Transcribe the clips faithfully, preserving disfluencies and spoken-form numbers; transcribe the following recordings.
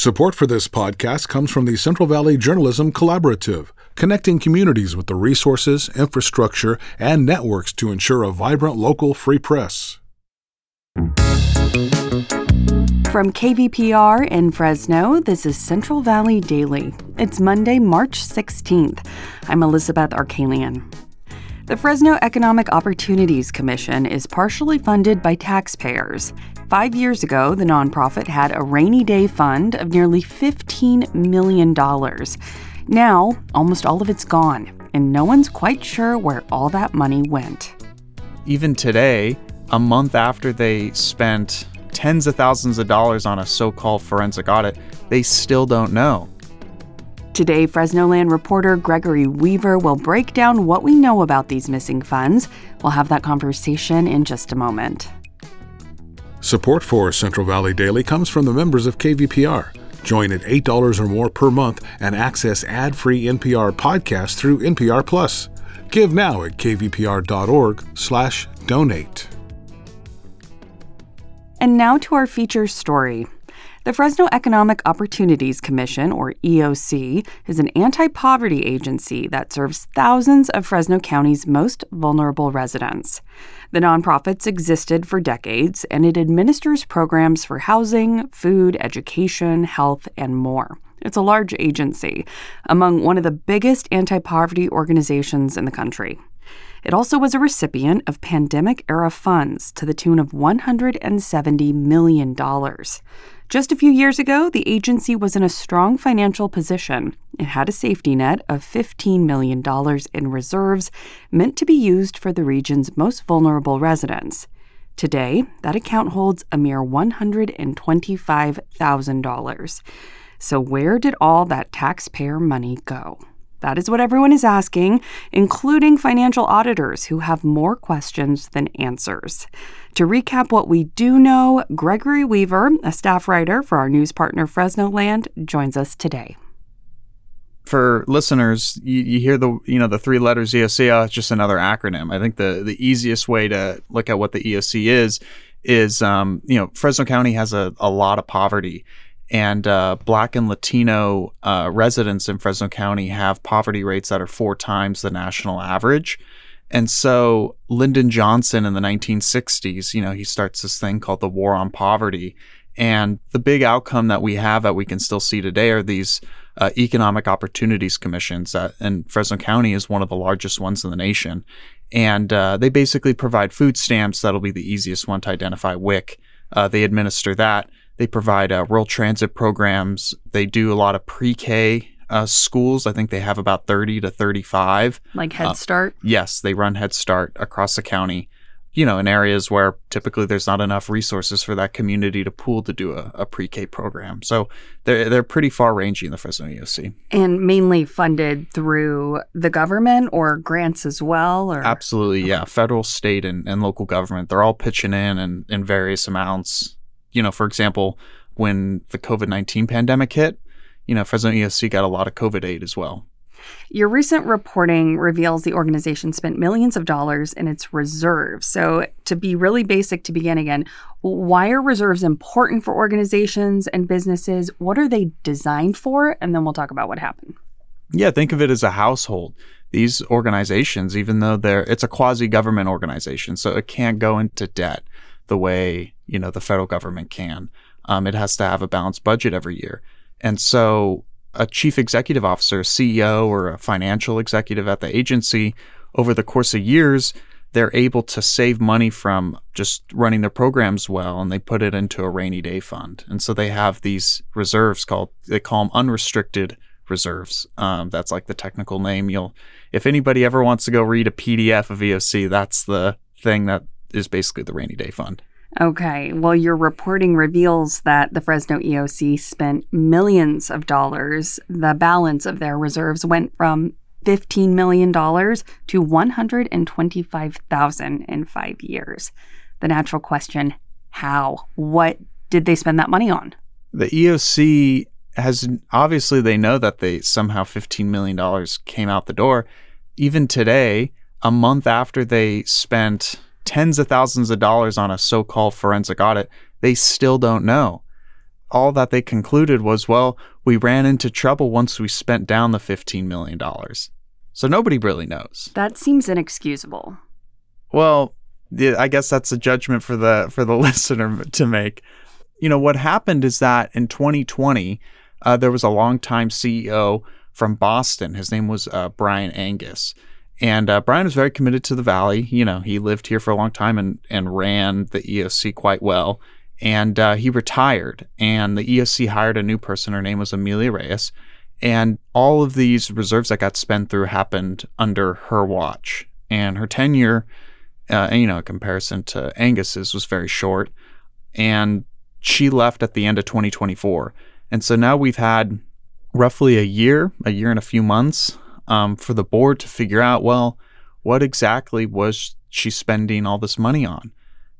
Support for this podcast comes from the Central Valley Journalism Collaborative, connecting communities with the resources, infrastructure, and networks to ensure a vibrant local free press. From K V P R in Fresno, this is Central Valley Daily. It's Monday, March sixteenth. I'm Elizabeth Arkalian. The Fresno Economic Opportunities Commission is partially funded by taxpayers. Five years ago, the nonprofit had a rainy day fund of nearly fifteen million dollars. Now, almost all of it's gone, and no one's quite sure where all that money went. Even today, a month after they spent tens of thousands of dollars on a so-called forensic audit, they still don't know. Today, Fresnoland reporter Gregory Weaver will break down what we know about these missing funds. We'll have that conversation in just a moment. Support for Central Valley Daily comes from the members of K V P R. Join at eight dollars or more per month and access ad-free N P R podcasts through N P R Plus. Give now at kvpr.org slash donate. And now to our feature story. The Fresno Economic Opportunities Commission, or E O C, is an anti-poverty agency that serves thousands of Fresno County's most vulnerable residents. The nonprofit's existed for decades, and it administers programs for housing, food, education, health, and more. It's a large agency, among one of the biggest anti-poverty organizations in the country. It also was a recipient of pandemic-era funds to the tune of one hundred seventy million dollars. Just a few years ago, the agency was in a strong financial position. It had a safety net of fifteen million dollars in reserves meant to be used for the region's most vulnerable residents. Today, that account holds a mere one hundred twenty-five thousand dollars. So where did all that taxpayer money go? That is what everyone is asking, including financial auditors who have more questions than answers. To recap what we do know, Gregory Weaver, a staff writer for our news partner Fresnoland, joins us today. For listeners, you, you hear the you know the three letters E O C, oh, it's just another acronym. I think the the easiest way to look at what the E O C is is um, you know Fresno County has a, a lot of poverty. And uh, Black and Latino uh, residents in Fresno County have poverty rates that are four times the national average. And so Lyndon Johnson in the nineteen sixties, you know, he starts this thing called the War on Poverty. And the big outcome that we have that we can still see today are these uh, economic opportunities commissions. That, and Fresno County is one of the largest ones in the nation. And uh, they basically provide food stamps. That'll be the easiest one to identify, W I C. Uh, they administer that. They provide uh, rural transit programs. They do a lot of pre-K uh, schools. I think they have about thirty to thirty-five. Like Head Uh, Start? yes, they run Head Start across the county, you know, in areas where typically there's not enough resources for that community to pool to do a, a pre-K program. So they're, they're pretty far-ranging, the Fresno E O C. And mainly funded through the government or grants as well? Or? Absolutely, yeah. Federal, state, and, and local government, they're all pitching in in, in various amounts. You know, for example, when the covid nineteen pandemic hit, you know, Fresno E O C got a lot of COVID aid as well. Your recent reporting reveals the organization spent millions of dollars in its reserves. So to be really basic to begin again, why are reserves important for organizations and businesses? What are they designed for? And then we'll talk about what happened. Yeah, think of it as a household. These organizations, even though they're, it's a quasi-government organization, so it can't go into debt the way, you know, the federal government can. Um, it has to have a balanced budget every year. And so a chief executive officer, a C E O, or a financial executive at the agency, over the course of years, they're able to save money from just running their programs well, and they put it into a rainy day fund. And so they have these reserves called, they call them unrestricted reserves. Um, that's like the technical name. You'll, if anybody ever wants to go read a P D F of E O C, that's the thing that is basically the rainy day fund. Okay. Well, your reporting reveals that the Fresno E O C spent millions of dollars. The balance of their reserves went from fifteen million dollars to one hundred twenty-five thousand dollars in five years. The natural question, how? What did they spend that money on? The E O C has, obviously they know that they somehow fifteen million dollars came out the door. Even today, a month after they spent tens of thousands of dollars on a so-called forensic audit, they still don't know. all that they concluded was, well, we ran into trouble once we spent down the fifteen million dollars. So nobody really knows. That seems inexcusable. Well, yeah, I guess that's a judgment for the for the listener to make. You know, what happened is that in twenty twenty, uh, there was a longtime C E O from Boston. His name was uh, Brian Angus. And uh, Brian was very committed to the Valley. You know, he lived here for a long time and, and ran the E O C quite well. And uh, he retired, and the E O C hired a new person. Her name was Amelia Reyes. And all of these reserves that got spent through happened under her watch. And her tenure, uh, you know, in comparison to Angus's, was very short. And she left at the end of twenty twenty-four. And so now we've had roughly a year, a year and a few months um, for the board to figure out, well, what exactly was she spending all this money on?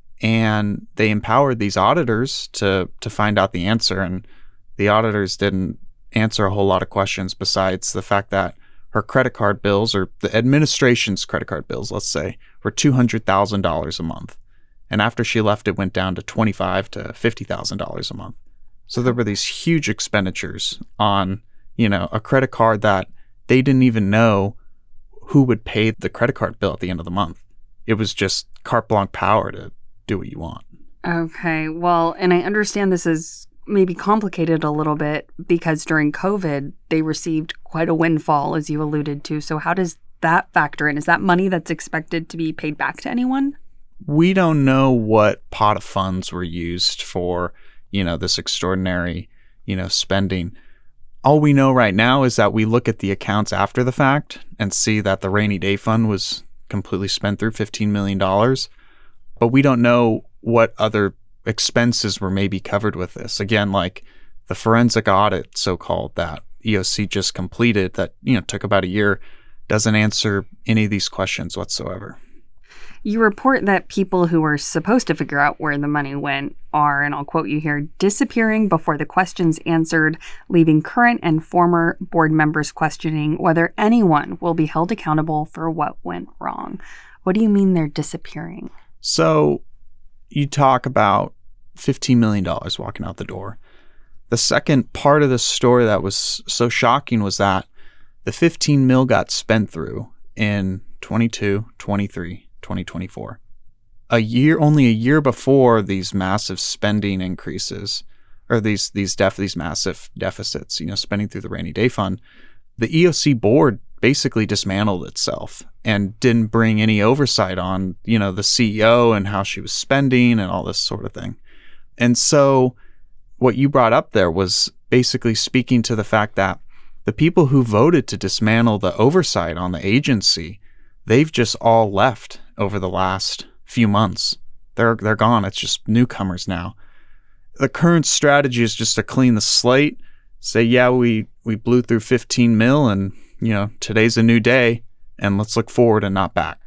And they empowered these auditors to to find out the answer. And the auditors didn't answer a whole lot of questions besides the fact that her credit card bills, or the administration's credit card bills, let's say, were two hundred thousand dollars a month. And after she left, it went down to twenty-five thousand dollars to fifty thousand dollars a month. So there were these huge expenditures on, you know, a credit card that they didn't even know who would pay the credit card bill at the end of the month. It was just carte blanche power to do what you want. Okay, well, and I understand this is maybe complicated a little bit because during COVID, they received quite a windfall, as you alluded to. So how does that factor in? Is that money that's expected to be paid back to anyone? We don't know what pot of funds were used for, you know, this extraordinary, you know, spending. All we know right now is that we look at the accounts after the fact and see that the rainy day fund was completely spent through fifteen million dollars. But we don't know what other expenses were maybe covered with this. Again, like the forensic audit, so-called, that E O C just completed that, you know, took about a year, doesn't answer any of these questions whatsoever. You report that people who were supposed to figure out where the money went are, and I'll quote you here, disappearing before the questions answered, leaving current and former board members questioning whether anyone will be held accountable for what went wrong. What do you mean they're disappearing? So you talk about fifteen million dollars walking out the door. The second part of the story that was so shocking was that the fifteen mil got spent through in twenty-two, twenty-three, twenty twenty-four. A year, only a year before these massive spending increases, or these these def these massive deficits, you know, spending through the rainy day fund, the E O C board basically dismantled itself and didn't bring any oversight on, you know, the C E O and how she was spending and all this sort of thing. And so what you brought up there was basically speaking to the fact that the people who voted to dismantle the oversight on the agency, they've just all left over the last few months. They're they're gone. It's just newcomers now. The current strategy is just to clean the slate, say, yeah, we, we blew through fifteen mil and, you know, today's a new day and let's look forward and not back.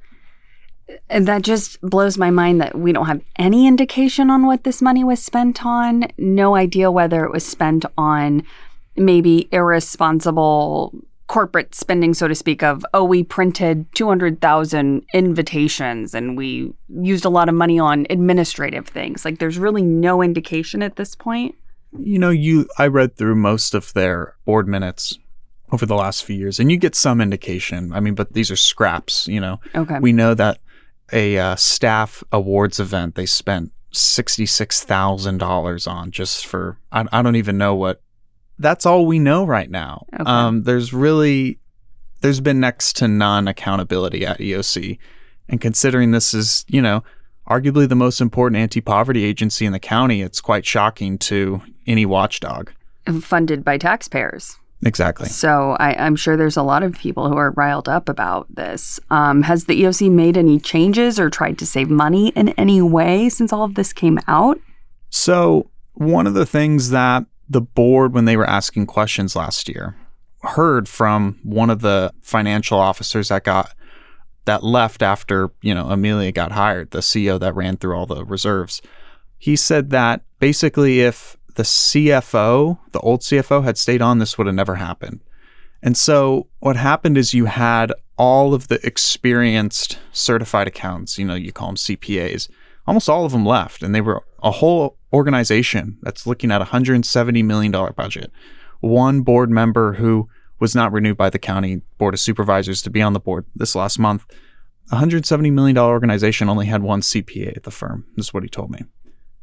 And that just blows my mind that we don't have any indication on what this money was spent on. No idea whether it was spent on maybe irresponsible corporate spending, so to speak, of, oh, we printed two hundred thousand invitations and we used a lot of money on administrative things. Like, there's really no indication at this point. You know, you I read through most of their board minutes over the last few years, and you get some indication. I mean, but these are scraps, you know. Okay. We know that a uh, staff awards event they spent sixty-six thousand dollars on just for, I, I don't even know what, that's all we know right now. Okay. Um, there's really, there's been next to none accountability at E O C. And considering this is, you know, arguably the most important anti-poverty agency in the county, it's quite shocking to any watchdog. Funded by taxpayers. Exactly. So I, I'm sure there's a lot of people who are riled up about this. Um, has the E O C made any changes or tried to save money in any way since all of this came out? So one of the things that the board, when they were asking questions last year, heard from one of the financial officers that got that left after, you know, Amelia got hired, the C E O that ran through all the reserves. He said that basically if the C F O, the old C F O, had stayed on, this would have never happened. And so what happened is you had all of the experienced certified accountants, you know, you call them C P As, almost all of them left. And they were a whole organization that's looking at a one hundred seventy million dollars budget. One board member who was not renewed by the county board of supervisors to be on the board this last month. A one hundred seventy million dollars organization only had one C P A at the firm, is what he told me.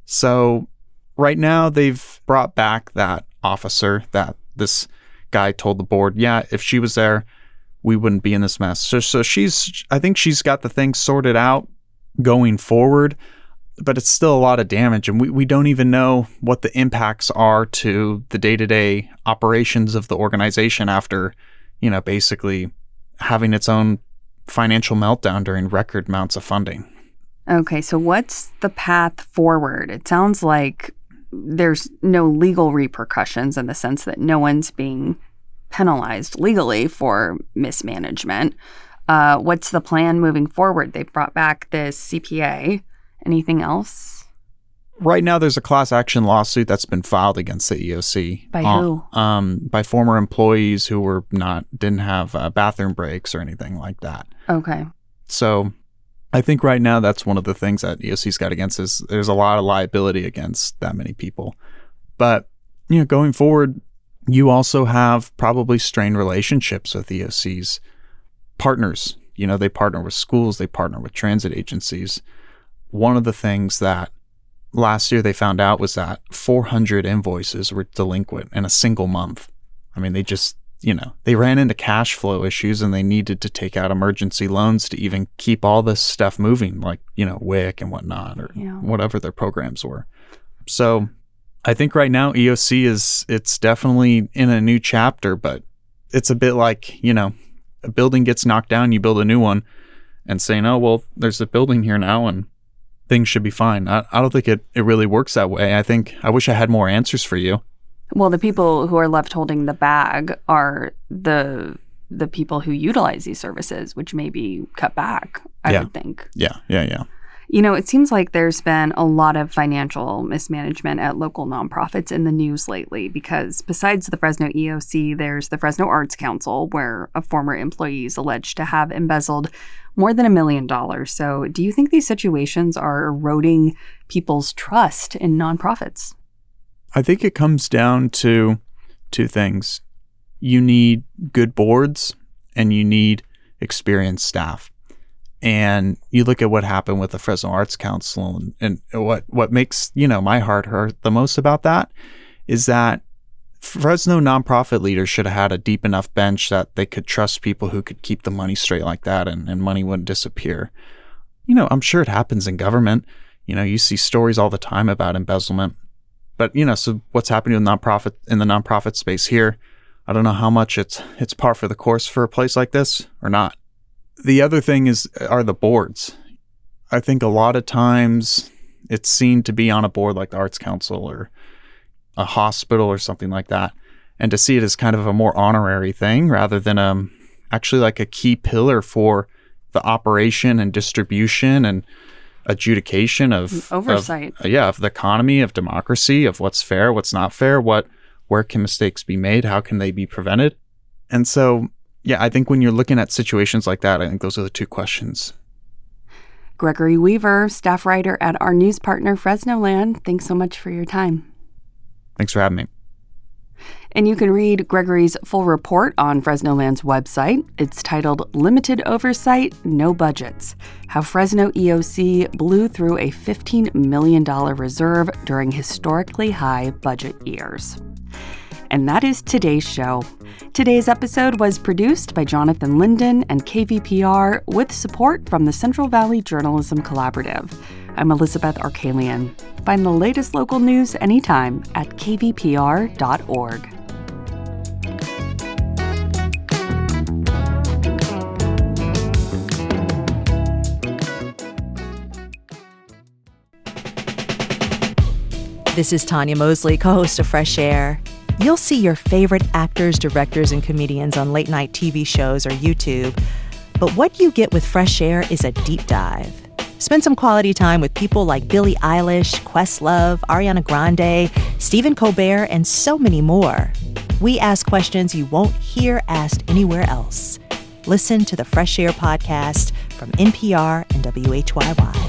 So right now they've brought back that officer that this guy told the board, yeah, if she was there, we wouldn't be in this mess. So, so she's, I think she's got the thing sorted out going forward, but it's still a lot of damage. And we, we don't even know what the impacts are to the day-to-day operations of the organization after, you know, basically having its own financial meltdown during record amounts of funding. Okay, so what's the path forward? It sounds like there's no legal repercussions in the sense that no one's being penalized legally for mismanagement. Uh, what's the plan moving forward? They've brought back this C P A. Anything else? Right now, there's a class action lawsuit that's been filed against the E O C. By who? Uh, um, by former employees who were not didn't have uh, bathroom breaks or anything like that. Okay. So I think right now that's one of the things that E O C's got against is there's a lot of liability against that many people. But, you know, going forward, you also have probably strained relationships with E O C's partners. You know, they partner with schools, they partner with transit agencies. One of the things that last year they found out was that four hundred invoices were delinquent in a single month. I mean, they just, you know, they ran into cash flow issues and they needed to take out emergency loans to even keep all this stuff moving, like, you know, W I C and whatnot, or yeah. whatever their programs were. So I think right now E O C is, it's definitely in a new chapter, but it's a bit like, you know, a building gets knocked down, you build a new one and saying, oh, well, there's a building here now and things should be fine. I, I don't think it, it really works that way. I think, I wish I had more answers for you. Well, the people who are left holding the bag are the the people who utilize these services, which may be cut back, I yeah. would think. Yeah, yeah, yeah. You know, it seems like there's been a lot of financial mismanagement at local nonprofits in the news lately because besides the Fresno E O C, there's the Fresno Arts Council, where a former employee is alleged to have embezzled more than a million dollars. So do you think these situations are eroding people's trust in nonprofits? I think it comes down to two things. You need good boards and you need experienced staff. And you look at what happened with the Fresno Arts Council and, and what, what makes, you know, my heart hurt the most about that is that Fresno nonprofit leaders should have had a deep enough bench that they could trust people who could keep the money straight like that and, and money wouldn't disappear. You know, I'm sure it happens in government. You know, you see stories all the time about embezzlement. But, you know, so what's happening in nonprofit in the nonprofit space here, I don't know how much it's it's par for the course for a place like this or not. The other thing is are the boards. I think a lot of times it's seen to be on a board like the Arts Council or a hospital or something like that, and to see it as kind of a more honorary thing rather than um actually like a key pillar for the operation and distribution and adjudication of oversight. Of, yeah, of the economy, of democracy, of what's fair, what's not fair, what where can mistakes be made, how can they be prevented? And so, yeah, I think when you're looking at situations like that, I think those are the two questions. Gregory Weaver, staff writer at our news partner Fresno Land, thanks so much for your time. Thanks for having me. And you can read Gregory's full report on Fresno Land's website. It's titled Limited Oversight, No Budgets: How Fresno E O C Blew Through a fifteen million dollars Reserve During Historically High Budget Years. And that is today's show. Today's episode was produced by Jonathan Linden and K V P R with support from the Central Valley Journalism Collaborative. I'm Elizabeth Arkalian. Find the latest local news anytime at k v p r dot org. This is Tanya Mosley, co-host of Fresh Air. You'll see your favorite actors, directors, and comedians on late-night T V shows or YouTube. But what you get with Fresh Air is a deep dive. Spend some quality time with people like Billie Eilish, Questlove, Ariana Grande, Stephen Colbert, and so many more. We ask questions you won't hear asked anywhere else. Listen to the Fresh Air podcast from N P R and W H Y Y.